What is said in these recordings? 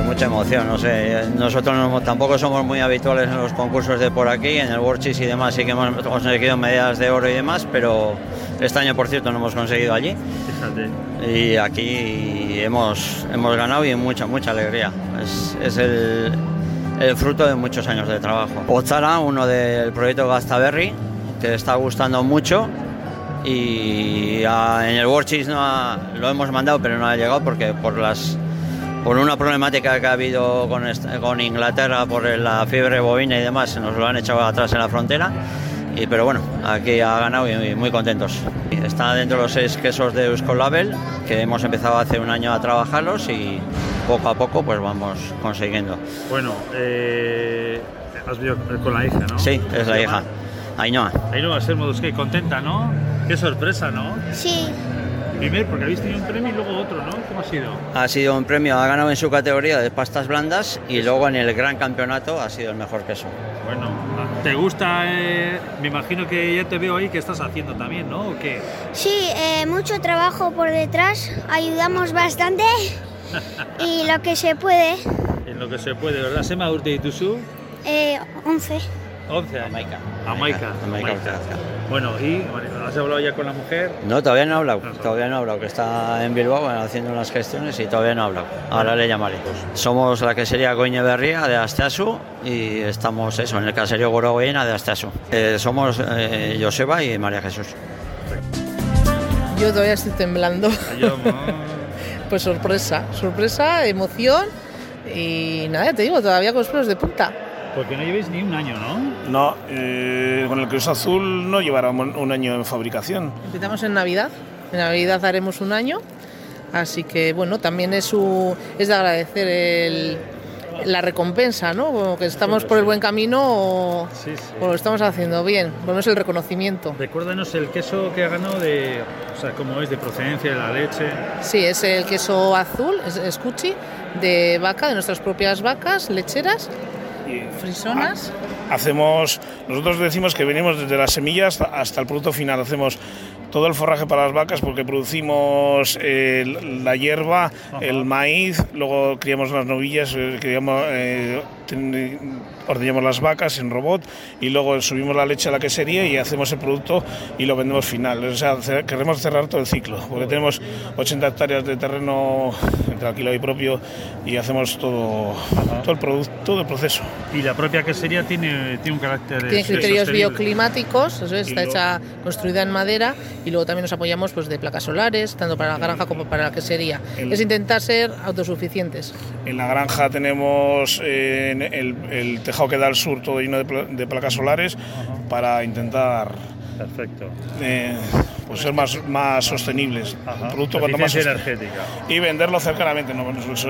mucha emoción, no sé, nosotros tampoco somos muy habituales en los concursos de por aquí, en el World Chess y demás sí que hemos conseguido medallas de oro y demás, pero este año por cierto no hemos conseguido allí. Fíjate. Y aquí hemos ganado y mucha alegría, es el fruto de muchos años de trabajo. Ozara, uno del proyecto Gastaberry, que está gustando mucho. Y en el World Chess lo hemos mandado pero no ha llegado porque por una problemática que ha habido con Inglaterra por la fiebre bovina y demás, se nos lo han echado atrás en la frontera, pero bueno, aquí ha ganado y muy contentos. Está dentro de los 6 quesos de Euskolabel, que hemos empezado hace un año a trabajarlos y poco a poco pues vamos consiguiendo. Bueno, has visto con la hija, ¿no? Sí, es la hija, Ainhoa. Ainhoa Sermodus, qué contenta, ¿no? Qué sorpresa, ¿no? Sí. Primero, porque habéis tenido un premio y luego otro, ¿no? ¿Cómo ha sido? Ha sido un premio, ha ganado en su categoría de pastas blandas y luego en el gran campeonato ha sido el mejor queso. Bueno, ¿te gusta? Me imagino que ya te veo ahí que estás haciendo también, ¿no? ¿O qué? Sí, mucho trabajo por detrás, ayudamos bastante y lo que se puede. En lo que se puede, ¿verdad? ¿Sema urte dituzu? 11. 11 años. Amaica. Bueno, ¿y has hablado ya con la mujer? No, todavía no he hablado, que está en Bilbao haciendo unas gestiones y todavía no he hablado. Ahora le llamaré. Somos la quesería Goiñeberria de Asteasu y estamos en el caserío Gorogoyena de Asteasu. Somos Joseba y María Jesús. Yo todavía estoy temblando. Pues sorpresa, emoción y nada, te digo, todavía con los pelos de punta. Porque no llevéis ni un año, ¿no? No, con el queso azul no llevaremos un año en fabricación. Empezamos en Navidad haremos un año, así que bueno, también es de agradecer la recompensa, ¿no? Como que estamos por el buen camino o lo estamos haciendo bien, bueno, es el reconocimiento. Recuérdanos el queso que ha ganado cómo es, de procedencia de la leche. Sí, es el queso azul, es Cuchi, de vaca, de nuestras propias vacas lecheras. Frisonas. Nosotros decimos que venimos desde las semillas hasta el producto final. Hacemos todo el forraje para las vacas porque producimos la hierba, el maíz, luego criamos las novillas, ordeñamos las vacas en robot y luego subimos la leche a la quesería y hacemos el producto y lo vendemos final. O sea, queremos cerrar todo el ciclo porque tenemos 80 hectáreas de terreno entre alquilado y propio y hacemos todo el producto, todo el proceso. Y la propia quesería tiene un carácter... Tiene criterios bioclimáticos, está construida en madera y luego también nos apoyamos pues, de placas solares, tanto para la granja como para la quesería. Es intentar ser autosuficientes. En la granja tenemos el tejado que da al sur todo lleno de placas solares para intentar... Perfecto. Pues ser más sostenibles. Producto cuanto más energética. Y venderlo cercanamente. ¿No?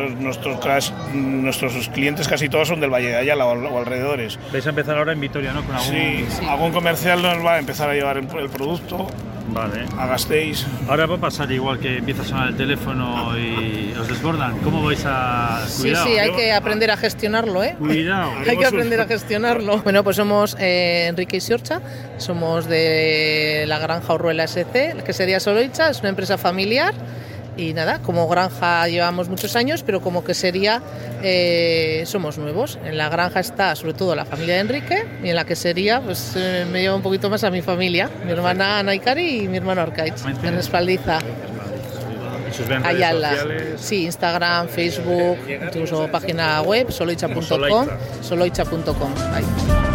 Nuestros clientes casi todos son del Valle de Ayala o alrededores. Vais a empezar ahora en Vitoria, ¿no? Con algún comercial nos va a empezar a llevar el producto. Vale. A Gasteiz. Ahora va a pasar igual que empieza a sonar el teléfono y os desbordan. ¿Cómo vais a...? Cuidado. Sí, hay que aprender a gestionarlo, ¿eh? Cuidado. Hay que aprender a gestionarlo. Bueno, pues somos Enrique y Siorcha, somos de la granja Urruela SC, que sería Soloicha, es una empresa familiar. Y nada, como granja llevamos muchos años, pero como quesería somos nuevos. En la granja está sobre todo la familia de Enrique y en la quesería pues me lleva un poquito más a mi familia, mi hermana Ana Ikari y mi hermano Arcaich, en Espaldiza. Ayala. Sí, Instagram, Facebook, incluso página web, soloicha.com. Ahí.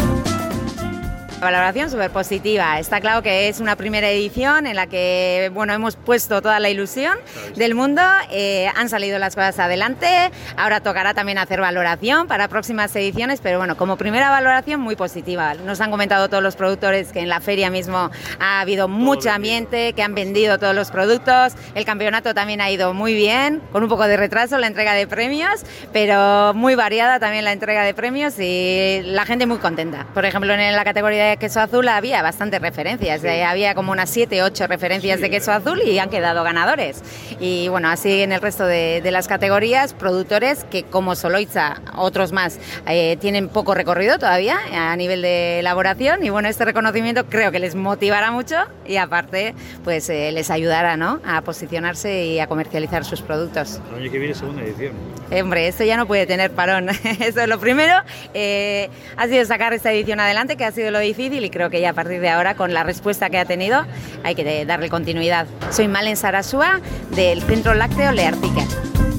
La valoración súper positiva. Está claro que es una primera edición en la que hemos puesto toda la ilusión del mundo. Han salido las cosas adelante. Ahora tocará también hacer valoración para próximas ediciones, pero bueno, como primera valoración muy positiva. Nos han comentado todos los productores que en la feria mismo ha habido mucho ambiente, que han vendido todos los productos. El campeonato también ha ido muy bien, con un poco de retraso la entrega de premios, pero muy variada también la entrega de premios y la gente muy contenta. Por ejemplo, en la categoría de de queso azul había bastantes referencias, había como unas 7, 8 referencias de queso azul y han quedado ganadores. Y bueno, así en el resto de las categorías, productores que como Soloitza, otros más, tienen poco recorrido todavía a nivel de elaboración, y bueno, este reconocimiento creo que les motivará mucho y aparte pues les ayudará, ¿no?, a posicionarse y a comercializar sus productos. El año que viene, segunda edición. Hombre, esto ya no puede tener parón. Eso es lo primero. Ha sido sacar esta edición adelante, que ha sido lo difícil, y creo que ya a partir de ahora, con la respuesta que ha tenido, hay que darle continuidad. Soy Malen Sarasúa, del Centro Lácteo Leartique.